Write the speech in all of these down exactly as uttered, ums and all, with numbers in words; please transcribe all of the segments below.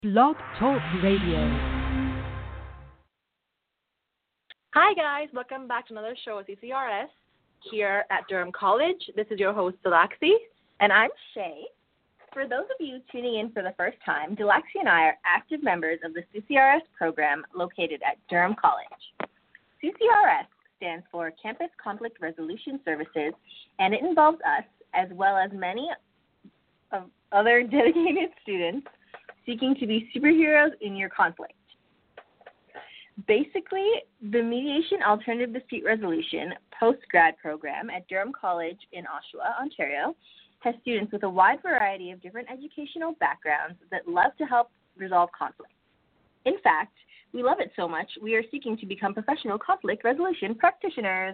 Blog Talk Radio. Hi guys, welcome back to another show with C C R S here at Durham College. This is your host, Delaxi. And I'm Shay. For those of you tuning in for the first time, Delaxi and I are active members of the C C R S program located at Durham College. C C R S stands for Campus Conflict Resolution Services, and it involves us, as well as many of other dedicated students, seeking to be superheroes in your conflict. Basically, the Mediation Alternative Dispute Resolution post-grad program at Durham College in Oshawa, Ontario, has students with a wide variety of different educational backgrounds that love to help resolve conflict. In fact, we love it so much, we are seeking to become professional conflict resolution practitioners.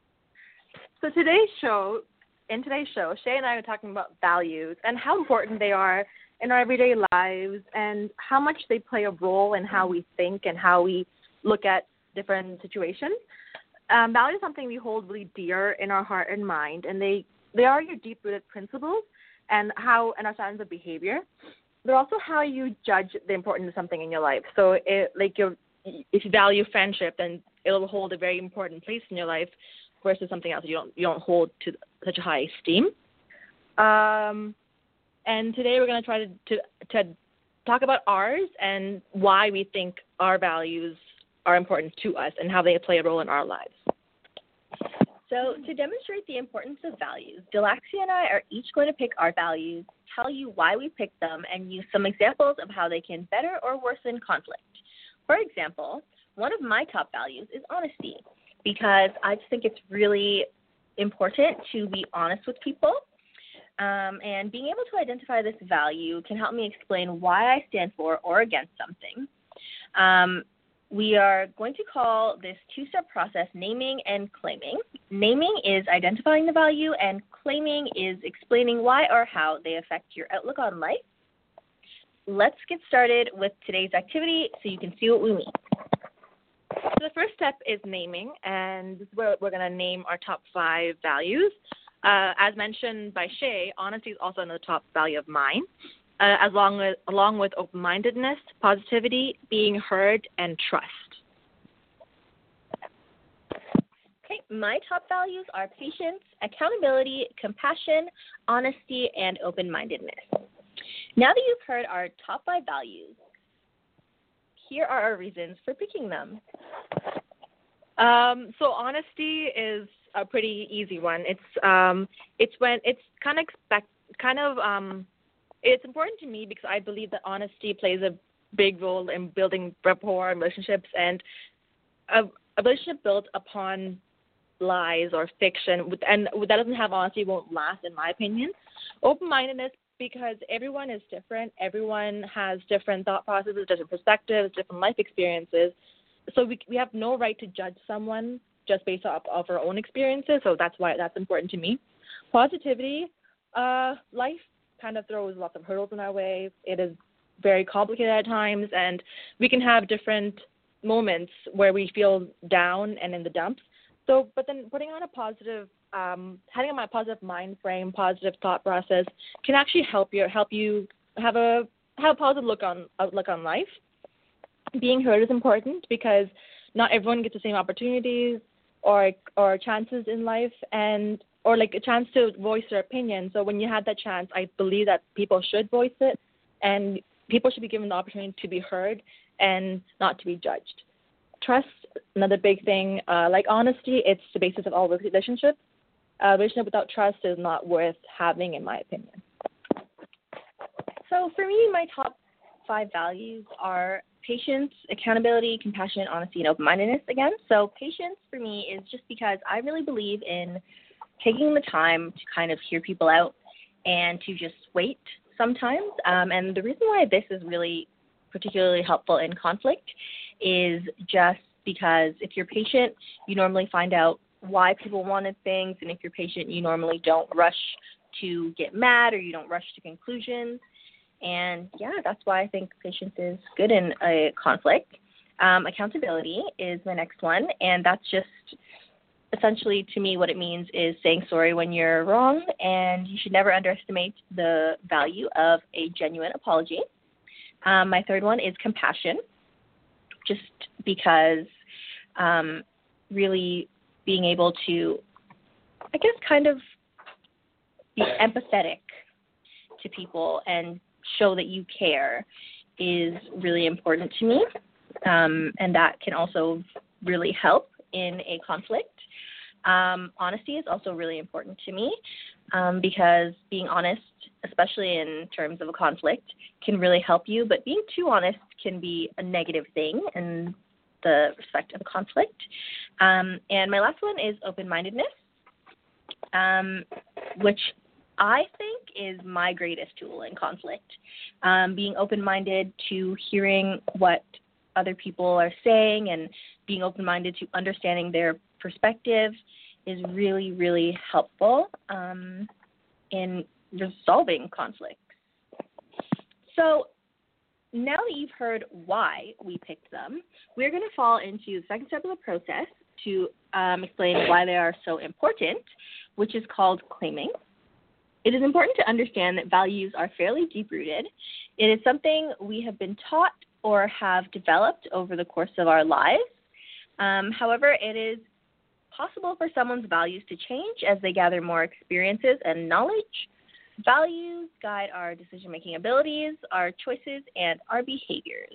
So today's show, in today's show, Shay and I are talking about values and how important they are in our everyday lives and how much they play a role in how we think and how we look at different situations. Um, values are something we hold really dear in our heart and mind, and they, they are your deep-rooted principles and how and our standards of behavior. They're also how you judge the importance of something in your life. So, it, like, your, if you value friendship, then it'll hold a very important place in your life versus something else you don't you don't hold to such a high esteem. Um, and today we're going to try to to talk about ours and why we think our values are important to us and how they play a role in our lives. So to demonstrate the importance of values, Delaxi and I are each going to pick our values, tell you why we picked them, and use some examples of how they can better or worsen conflict. For example, one of my top values is honesty, because I just think it's really important to be honest with people. Um, and being able to identify this value can help me explain why I stand for or against something. Um, We are going to call this two-step process naming and claiming. Naming is identifying the value, and claiming is explaining why or how they affect your outlook on life. Let's get started with today's activity so you can see what we mean. So the first step is naming, and this is where we're going to name our top five values. Uh, as mentioned by Shay, honesty is also another top value of mine. Uh, as long as, along with open-mindedness, positivity, being heard, and trust. Okay, my top values are patience, accountability, compassion, honesty, and open-mindedness. Now that you've heard our top five values, here are our reasons for picking them. Um, so honesty is a pretty easy one. It's um, it's when it's kind of expect kind of um. It's important to me because I believe that honesty plays a big role in building rapport and relationships, and a, a relationship built upon lies or fiction, and that doesn't have honesty won't last, in my opinion. Open-mindedness, because everyone is different. Everyone has different thought processes, different perspectives, different life experiences. So we we have no right to judge someone just based off of our own experiences, so that's why that's important to me. Positivity, uh, life kind of throws lots of hurdles in our way. It is very complicated at times, and we can have different moments where we feel down and in the dumps. So, but then putting on a positive, um, having a positive mind frame, positive thought process can actually help you help you have a have a positive look on outlook on life. Being heard is important because not everyone gets the same opportunities or or chances in life, and or like a chance to voice their opinion. So when you had that chance, I believe that people should voice it, and people should be given the opportunity to be heard and not to be judged. Trust, another big thing. Uh, like honesty, it's the basis of all relationships. A relationship without trust is not worth having, in my opinion. So for me, my top five values are patience, accountability, compassion, honesty, and open-mindedness again. So patience for me is just because I really believe in taking the time to kind of hear people out and to just wait sometimes. Um, and the reason why this is really particularly helpful in conflict is just because if you're patient, you normally find out why people wanted things. And if you're patient, you normally don't rush to get mad or you don't rush to conclusions. And, yeah, that's why I think patience is good in a conflict. Um, accountability is the next one, and that's just essentially, to me, what it means is saying sorry when you're wrong, and you should never underestimate the value of a genuine apology. Um, my third one is compassion, just because um, really being able to, I guess, kind of be empathetic to people and show that you care is really important to me. Um, and that can also really help in a conflict. Um, honesty is also really important to me um, because being honest, especially in terms of a conflict, can really help you. But being too honest can be a negative thing in the respect of a conflict. Um, and my last one is open-mindedness, um, which I think is my greatest tool in conflict. Um, being open-minded to hearing what other people are saying and being open-minded to understanding their perspective is really, really helpful um, in resolving conflicts. So now that you've heard why we picked them, we're going to fall into the second step of the process to um, explain why they are so important, which is called claiming. It is important to understand that values are fairly deep-rooted. It is something we have been taught or have developed over the course of our lives. Um, however, it is possible for someone's values to change as they gather more experiences and knowledge. Values guide our decision-making abilities, our choices, and our behaviors.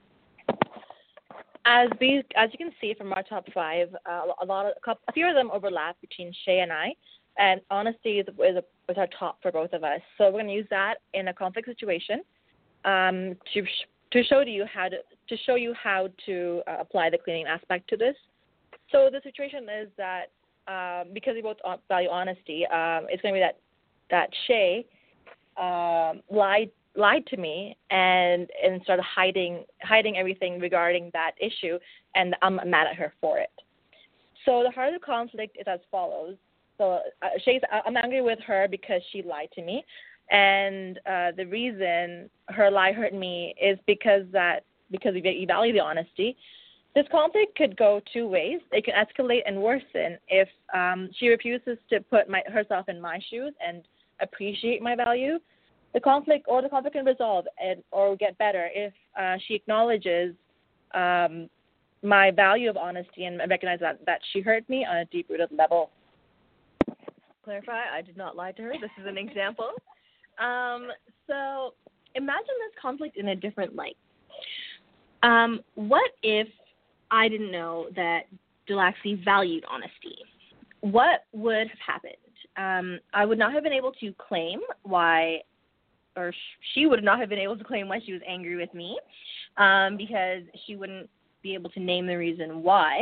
As we, as you can see from our top five, uh, a lot of, a, couple, a few of them overlap between Shay and I, and honesty is, is, a, is our top for both of us. So we're going to use that in a conflict situation um, to to show to you how to to show you how to uh, apply the cleaning aspect to this. So the situation is that um, because we both value honesty, um, it's going to be that that Shay um, lied lied to me and and started hiding hiding everything regarding that issue, and I'm mad at her for it. So the heart of the conflict is as follows. So uh, Shay's, I'm angry with her because she lied to me, and uh, the reason her lie hurt me is because that because we value the honesty. This conflict could go two ways. It can escalate and worsen if um, she refuses to put my, herself in my shoes and appreciate my value. The conflict or the conflict can resolve and, or get better if uh, she acknowledges um, my value of honesty and recognize that, that she hurt me on a deep-rooted level. Clarify, I did not lie to her. This is an example. Um, so imagine this conflict in a different light. Um, what if I didn't know that Delaxie valued honesty? What would have happened? Um, I would not have been able to claim why, or she would not have been able to claim why she was angry with me, um, because she wouldn't be able to name the reason why.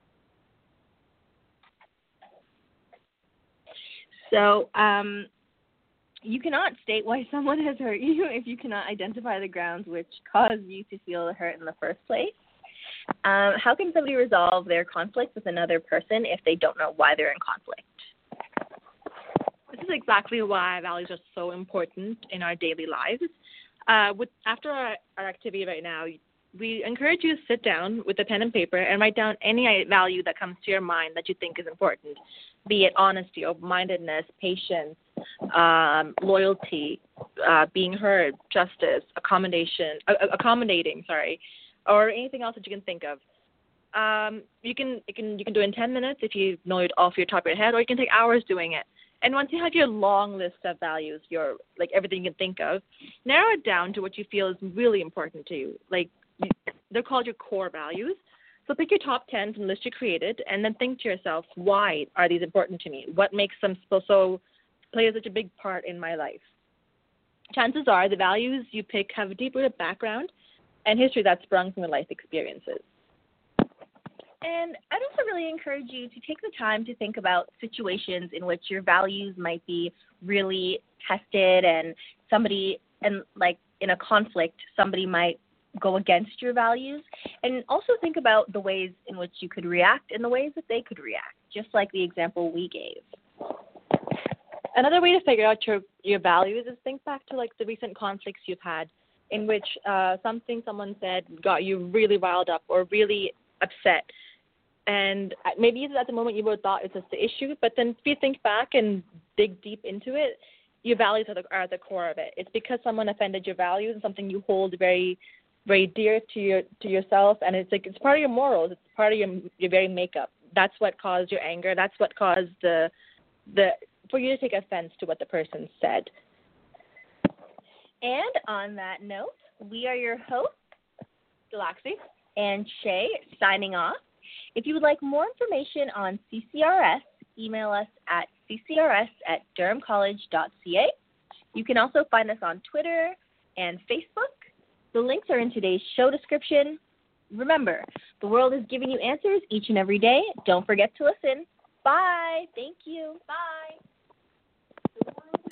So um, you cannot state why someone has hurt you if you cannot identify the grounds which caused you to feel the hurt in the first place. Um, how can somebody resolve their conflict with another person if they don't know why they're in conflict? This is exactly why values are so important in our daily lives. Uh, with, after our, our activity right now, we encourage you to sit down with a pen and paper and write down any value that comes to your mind that you think is important, be it honesty, open-mindedness, patience, um, loyalty, uh, being heard, justice, accommodation, uh, accommodating, sorry, or anything else that you can think of. Um, you can you can you can do it in ten minutes if you know it off your top of your head, or you can take hours doing it. And once you have your long list of values, your like everything you can think of, narrow it down to what you feel is really important to you. Like they're called your core values. So pick your top ten from the list you created, and then think to yourself, why are these important to me? What makes them so, so play such a big part in my life? Chances are the values you pick have a deep-rooted background and history that sprung from your life experiences. And I'd also really encourage you to take the time to think about situations in which your values might be really tested, and somebody, and like in a conflict, somebody might go against your values, and also think about the ways in which you could react and the ways that they could react, just like the example we gave. Another way to figure out your, your values is think back to like the recent conflicts you've had in which uh, something someone said got you really riled up or really upset. And maybe at the moment you would have thought it's just the issue, but then if you think back and dig deep into it, your values are, the, are at the core of it. It's because someone offended your values and something you hold very, very dear to your to yourself, and it's like it's part of your morals. It's part of your your very makeup. That's what caused your anger. That's what caused the the for you to take offense to what the person said. And on that note, we are your hosts, Delaxy and Shay, signing off. If you would like more information on C C R S, email us at c c r s at durham college dot c a. You can also find us on Twitter and Facebook. The links are in today's show description. Remember, the world is giving you answers each and every day. Don't forget to listen. Bye. Thank you. Bye.